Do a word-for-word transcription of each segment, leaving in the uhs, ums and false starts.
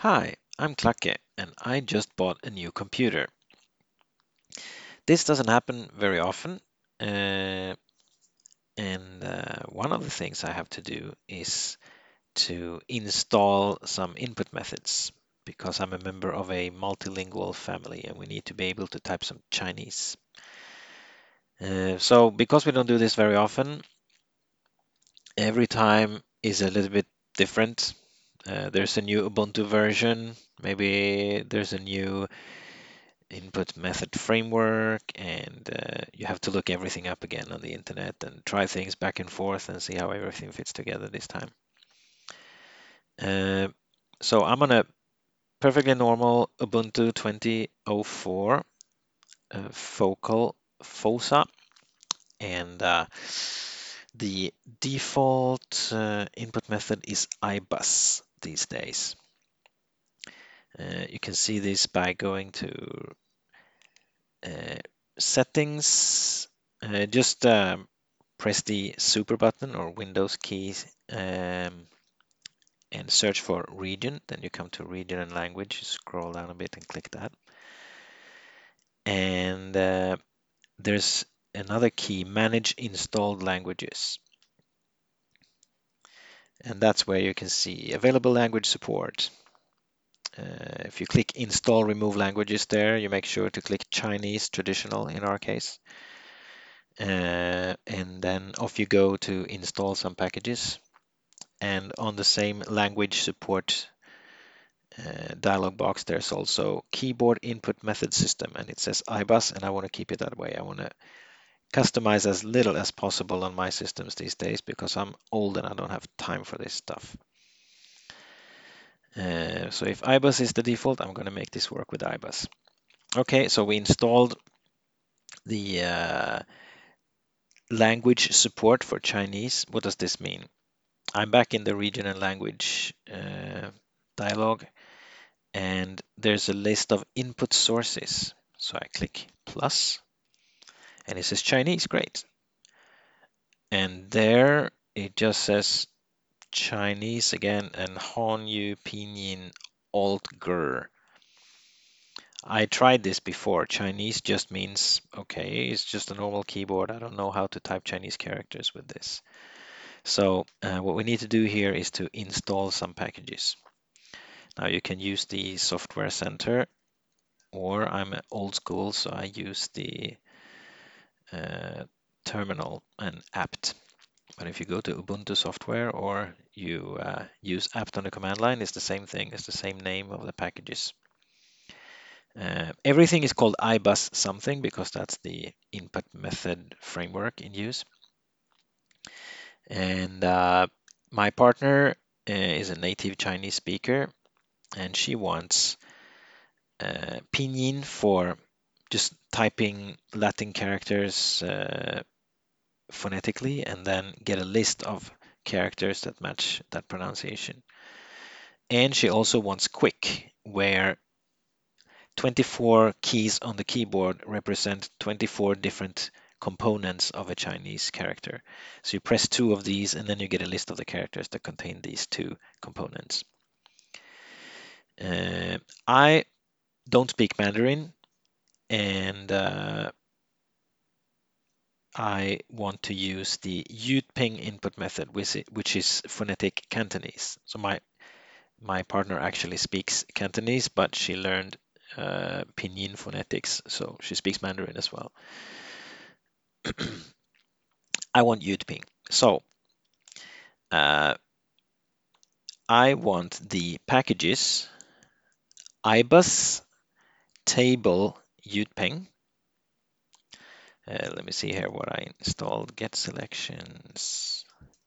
Hi, I'm Klacke and I just bought a new computer. This doesn't happen very often, uh, and uh, one of the things I have to do is to install some input methods because I'm a member of a multilingual family and we need to be able to type some Chinese. Uh, so, because we don't do this very often, every time is a little bit different. Uh, there's a new Ubuntu version, maybe there's a new input method framework, and uh, you have to look everything up again on the internet and try things back and forth and see how everything fits together this time. Uh, so I'm on a perfectly normal Ubuntu twenty oh four uh, Focal Fosa, and uh, the default uh, input method is ibus these days. Uh, you can see this by going to uh, settings. Uh, just um, press the super button or Windows keys um, and search for region. Then you come to region and language. Scroll down a bit and click that. And uh, there's another key, manage installed languages. And that's where you can see available language support. Uh, if you click install remove languages there, you make sure to click Chinese traditional in our case. Uh, and then off you go to install some packages. And on the same language support uh, dialog box, there's also keyboard input method system, and it says ibus, and I want to keep it that way. I want to customize as little as possible on my systems these days because I'm old and I don't have time for this stuff. Uh, so if ibus is the default, I'm going to make this work with ibus. Okay, so we installed the uh, language support for Chinese. What does this mean? I'm back in the region and language uh, dialog, and there's a list of input sources. So I click plus, and it says Chinese, great. And there it just says Chinese again and Hanyu Pinyin Alt Ger. I tried this before. Chinese just means, okay, it's just a normal keyboard. I don't know how to type Chinese characters with this. So uh, what we need to do here is to install some packages. Now you can use the software center, or I'm old school, so I use the uh, terminal and apt. But if you go to Ubuntu software or you uh, use apt on the command line, it's the same thing. It's the same name of the packages. Uh, everything is called ibus something because that's the input method framework in use. And uh, my partner uh, is a native Chinese speaker, and she wants uh, pinyin for just typing Latin characters uh, phonetically and then get a list of characters that match that pronunciation. And she also wants quick, where twenty-four keys on the keyboard represent twenty-four different components of a Chinese character. So you press two of these and then you get a list of the characters that contain these two components. Uh, I don't speak Mandarin, and uh, I want to use the Yutping input method, which is phonetic Cantonese. So my my partner actually speaks Cantonese, but she learned uh, Pinyin phonetics, so she speaks Mandarin as well. I want Yutping. So uh, I want the packages ibus table Yutping. Uh, let me see here what I installed. Get selections,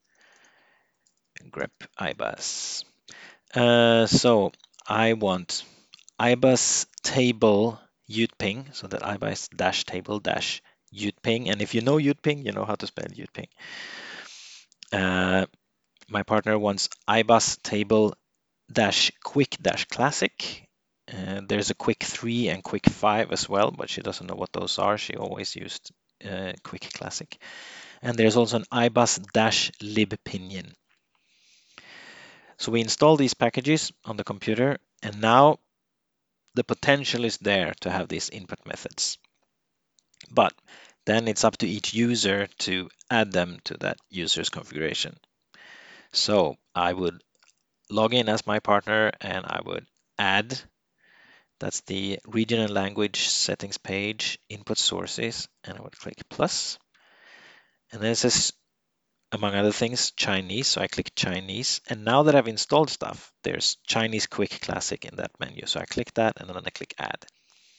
grep ibus. Uh, so I want ibus table Yutping, so that ibus dash table dash Yutping. And if you know Yutping, you know how to spell Yutping. Uh, my partner wants ibus table dash quick dash classic. Uh, there's a quick three and quick five as well, but she doesn't know what those are. She always used uh, quick classic. And there's also an ibus dash lib pinyin. So we install these packages on the computer, and now the potential is there to have these input methods. But then it's up to each user to add them to that user's configuration. So I would log in as my partner and I would add, that's the region and language settings page, input sources, and I would click plus. And then it says, among other things, Chinese. So I click Chinese. And now that I've installed stuff, there's Chinese Quick Classic in that menu. So I click that and then I click add.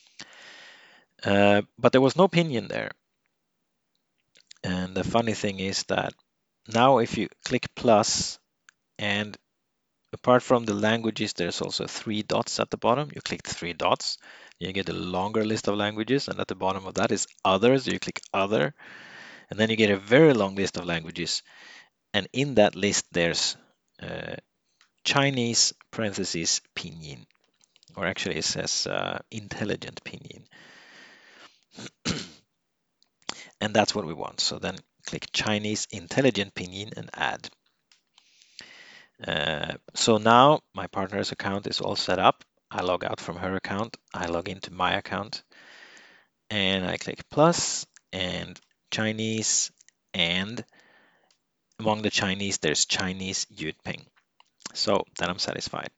Uh, but there was no pinyin there. And the funny thing is that now if you click plus, and apart from the languages, there's also three dots at the bottom. You click the three dots, you get a longer list of languages, and at the bottom of that is others. You click other, and then you get a very long list of languages. And in that list, there's uh, Chinese parentheses pinyin, or actually it says uh, intelligent pinyin. And that's what we want. So then click Chinese intelligent pinyin and add. Uh, so now my partner's account is all set up. I log out from her account. I log into my account and I click plus and Chinese, and among the Chinese, there's Chinese Yutping. So then I'm satisfied.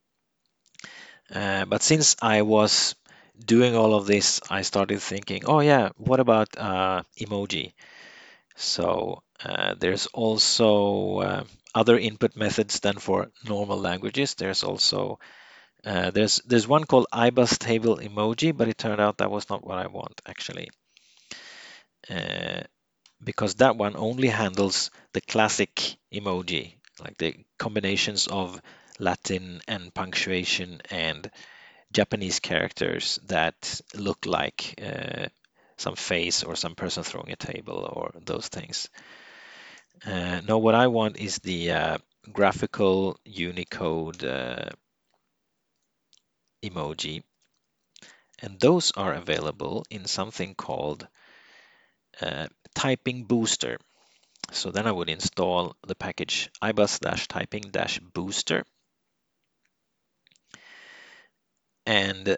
Uh, but since I was doing all of this, I started thinking, oh yeah, what about uh, emoji? So uh, there's also uh, other input methods than for normal languages. There's also uh, there's there's one called ibus table emoji, but it turned out that was not what I want actually, uh, because that one only handles the classic emoji, like the combinations of Latin and punctuation and Japanese characters that look like uh, some face or some person throwing a table or those things. Uh, no, what I want is the uh, graphical Unicode uh, emoji, and those are available in something called uh, Typing Booster. So then I would install the package ibus-typing-booster, and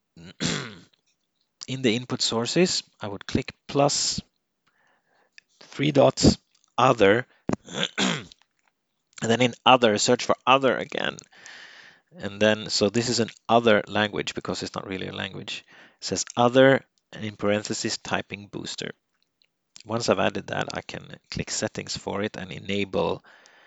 in the input sources, I would click plus, three dots, other, and then in other, search for other again. And then, so this is an other language because it's not really a language. It says other, and in parentheses, typing booster. Once I've added that, I can click settings for it and enable,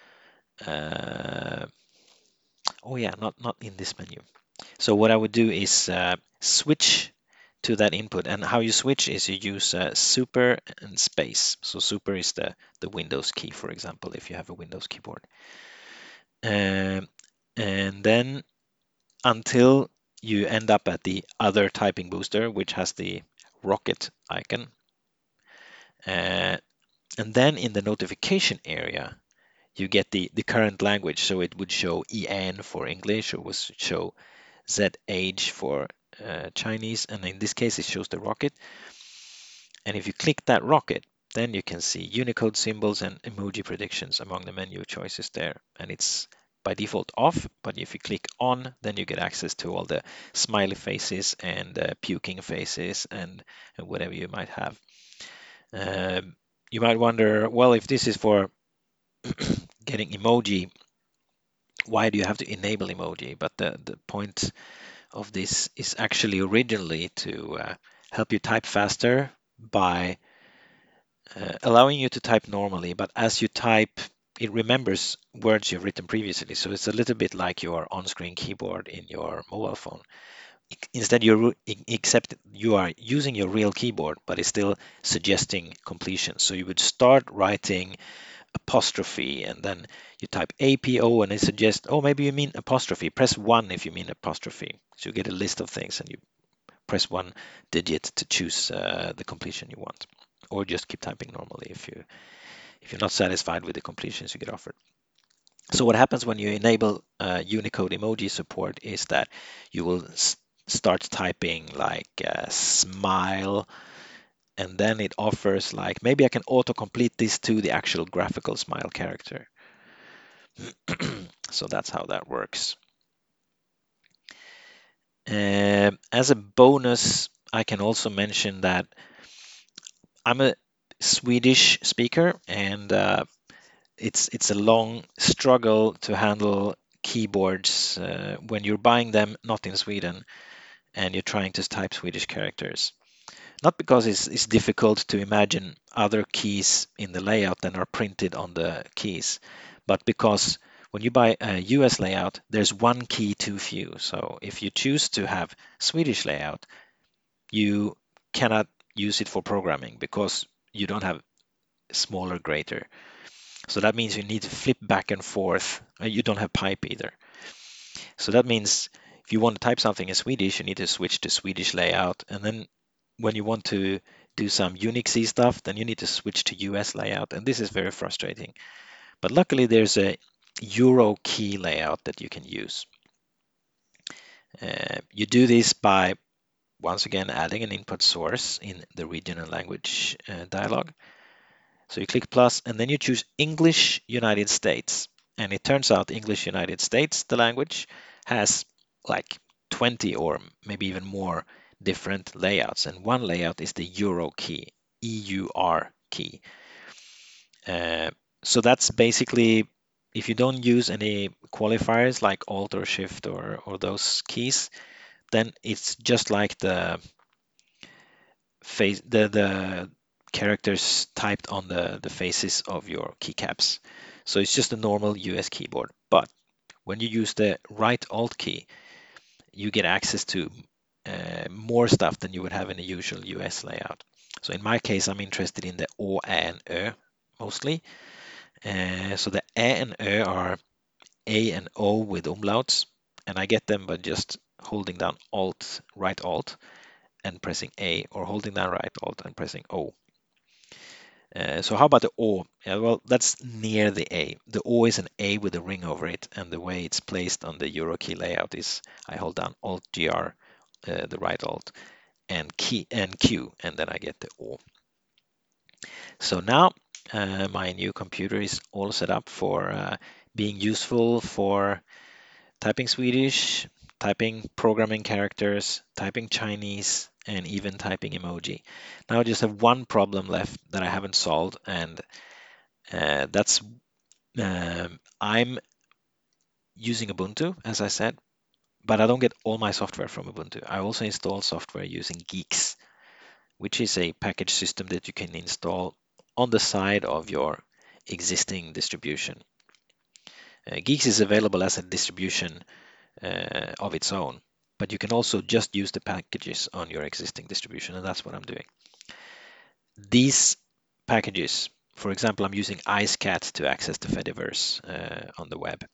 uh, oh yeah, not, not in this menu. So what I would do is uh, switch to that input, and how you switch is you use uh, super and space. So super is the, the Windows key, for example, if you have a Windows keyboard. Um, and then until you end up at the other typing booster, which has the rocket icon. Uh, and then in the notification area, you get the, the current language. So it would show E N for English, or would show Z H for uh, Chinese. And in this case, it shows the rocket. And if you click that rocket, then you can see Unicode symbols and emoji predictions among the menu choices there. And it's by default off, but if you click on, then you get access to all the smiley faces and uh, puking faces and, and whatever you might have. Um, you might wonder, well, if this is for getting emoji, why do you have to enable emoji? But the, the point of this is actually originally to uh, help you type faster by uh, allowing you to type normally, but as you type, it remembers words you've written previously. So it's a little bit like your on-screen keyboard in your mobile phone. Instead, you're except you are using your real keyboard, but it's still suggesting completion. So you would start writing apostrophe, and then you type A P O, and it suggests, oh, maybe you mean apostrophe. Press one if you mean apostrophe. So you get a list of things, and you press one digit to choose uh, the completion you want, or just keep typing normally if you if you're not satisfied with the completions you get offered. So what happens when you enable uh, Unicode emoji support is that you will start typing like uh, smile, and then it offers like, maybe I can auto-complete this to the actual graphical smile character. So that's how that works. Uh, as a bonus, I can also mention that I'm a Swedish speaker, and uh, it's it's a long struggle to handle keyboards uh, when you're buying them not in Sweden and you're trying to type Swedish characters. Not because it's, it's difficult to imagine other keys in the layout than are printed on the keys, but because when you buy a U S layout, there's one key too few. So if you choose to have Swedish layout, you cannot use it for programming because you don't have smaller greater. So that means you need to flip back and forth. Uh, You don't have pipe either. So that means if you want to type something in Swedish, you need to switch to Swedish layout. And then when you want to do some Unixy stuff, then you need to switch to U S layout. And this is very frustrating. But luckily, there's a Euro key layout that you can use. Uh, you do this by, once again, adding an input source in the regional language uh, dialog. So you click plus, and then you choose English United States. And it turns out English United States, the language, has like twenty or maybe even more different layouts. And one layout is the Euro key, E U R key. Uh, so that's basically, if you don't use any qualifiers like Alt or Shift or, or those keys, then it's just like the face the the characters typed on the the faces of your keycaps. So it's just a normal U S keyboard. But when you use the right Alt key, you get access to uh, more stuff than you would have in a usual U S layout. So in my case, I'm interested in the Å, Ä, and Ö mostly. Uh, so the Ä and Ö are A and O with umlauts, and I get them by just holding down Alt, right Alt, and pressing A, or holding down right Alt and pressing O. Uh, so how about the O? Yeah, well, that's near the A. The O is an A with a ring over it, and the way it's placed on the EuroKey layout is I hold down Alt G R, uh, the right Alt, and key and Q, and then I get the O. So now uh, my new computer is all set up for uh, being useful for typing Swedish, typing programming characters, typing Chinese, and even typing emoji. Now I just have one problem left that I haven't solved, and uh, that's um, I'm using Ubuntu, as I said, but I don't get all my software from Ubuntu. I also install software using Geeks, which is a package system that you can install on the side of your existing distribution. Uh, Geeks is available as a distribution uh, of its own, but you can also just use the packages on your existing distribution, and that's what I'm doing. These packages, for example, I'm using IceCat to access the Fediverse uh, on the web.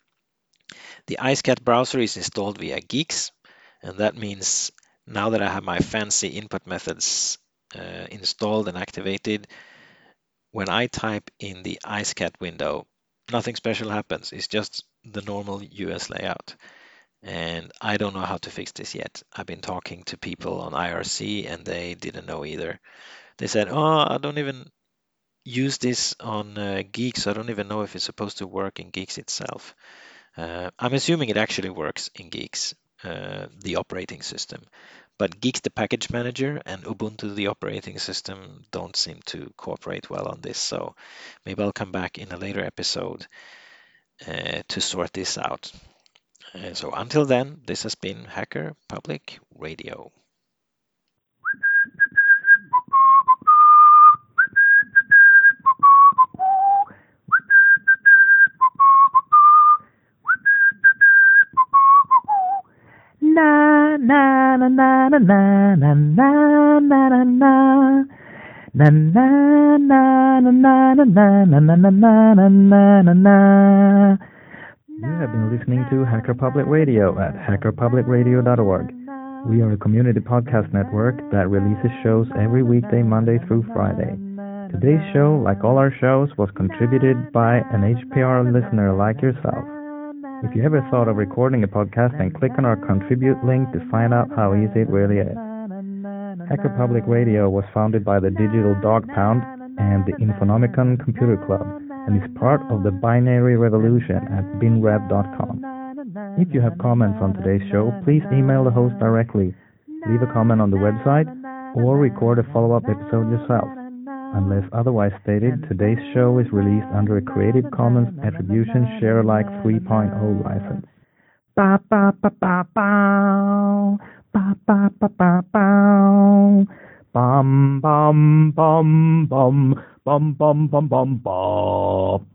The IceCat browser is installed via Geeks, and that means now that I have my fancy input methods uh, installed and activated, when I type in the IceCat window, nothing special happens. It's just the normal U S layout. And I don't know how to fix this yet. I've been talking to people on I R C and they didn't know either. They said, oh, I don't even use this on uh, Geeks. I don't even know if it's supposed to work in Geeks itself. Uh, I'm assuming it actually works in Geeks, uh, the operating system. But Geeks, the package manager, and Ubuntu, the operating system, don't seem to cooperate well on this. So maybe I'll come back in a later episode uh, to sort this out. Uh, so until then, this has been Hacker Public Radio. Na na na na na na na na na na. Na na na na na na na na na na na na na na. You have been listening to Hacker Public Radio at hacker public radio dot org. We are a community podcast network that releases shows every weekday, Monday through Friday. Today's show, like all our shows, was contributed by an H P R listener like yourself. If you ever thought of recording a podcast, then click on our contribute link to find out how easy it really is. Hacker Public Radio was founded by the Digital Dog Pound and the Infonomicon Computer Club and is part of the binary revolution at binrev dot com. If you have comments on today's show, please email the host directly, leave a comment on the website, or record a follow-up episode yourself. Unless otherwise stated, today's show is released under a Creative Commons Attribution Share Alike three point oh license. Ba ba ba ba bow. Ba ba ba ba bow. Bum bum bum bum bum bum bum bum bum.